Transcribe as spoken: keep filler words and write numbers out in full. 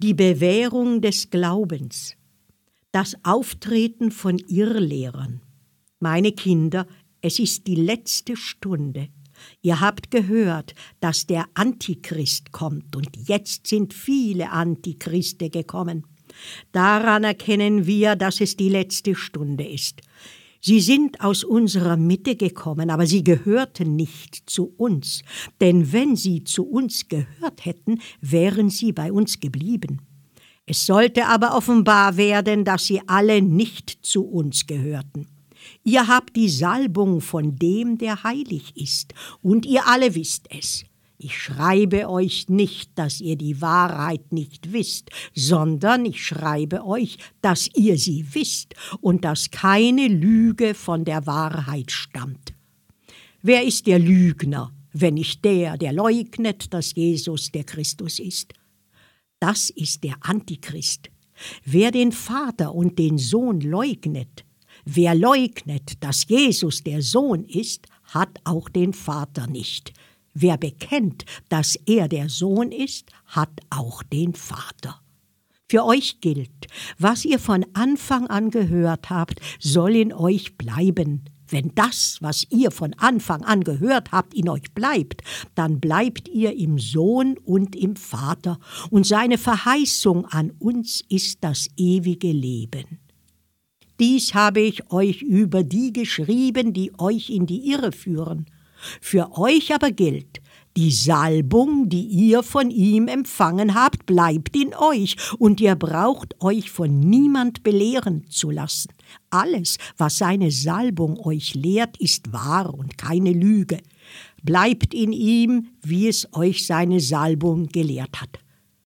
Die Bewährung des Glaubens, das Auftreten von Irrlehrern. Meine Kinder, es ist die letzte Stunde. Ihr habt gehört, dass der Antichrist kommt, und jetzt sind viele Antichriste gekommen. Daran erkennen wir, dass es die letzte Stunde ist. Sie sind aus unserer Mitte gekommen, aber sie gehörten nicht zu uns. Denn wenn sie zu uns gehört hätten, wären sie bei uns geblieben. Es sollte aber offenbar werden, dass sie alle nicht zu uns gehörten. Ihr habt die Salbung von dem, der heilig ist, und ihr alle wisst es. Ich schreibe euch nicht, dass ihr die Wahrheit nicht wisst, sondern ich schreibe euch, dass ihr sie wisst und dass keine Lüge von der Wahrheit stammt. Wer ist der Lügner, wenn nicht der, der leugnet, dass Jesus der Christus ist? Das ist der Antichrist. Wer den Vater und den Sohn leugnet, wer leugnet, dass Jesus der Sohn ist, hat auch den Vater nicht. Wer bekennt, dass er der Sohn ist, hat auch den Vater. Für euch gilt, was ihr von Anfang an gehört habt, soll in euch bleiben. Wenn das, was ihr von Anfang an gehört habt, in euch bleibt, dann bleibt ihr im Sohn und im Vater, und seine Verheißung an uns ist das ewige Leben. Dies habe ich euch über die geschrieben, die euch in die Irre führen. Für euch aber gilt, die Salbung, die ihr von ihm empfangen habt, bleibt in euch, und ihr braucht euch von niemand belehren zu lassen. Alles, was seine Salbung euch lehrt, ist wahr und keine Lüge. Bleibt in ihm, wie es euch seine Salbung gelehrt hat.